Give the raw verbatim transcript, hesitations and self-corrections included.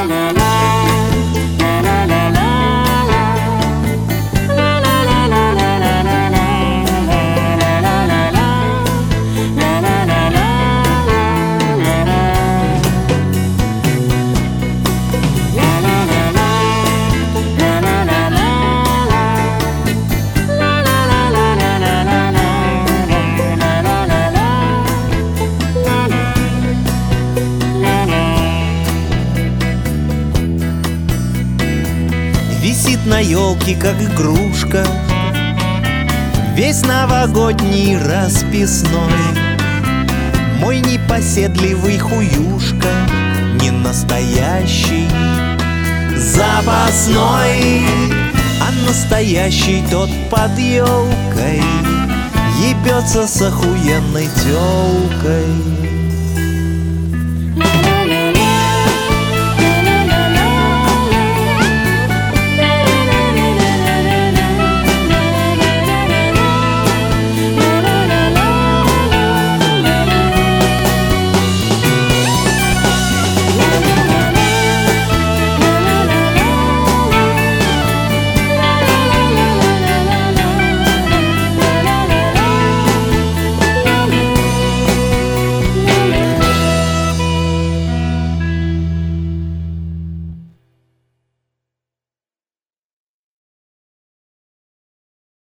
Висит на елке, как игрушка, весь новогодний расписной. Мой непоседливый хуюшка, не настоящий, запасной, а настоящий тот под елкой ебется с охуенной тёлкой.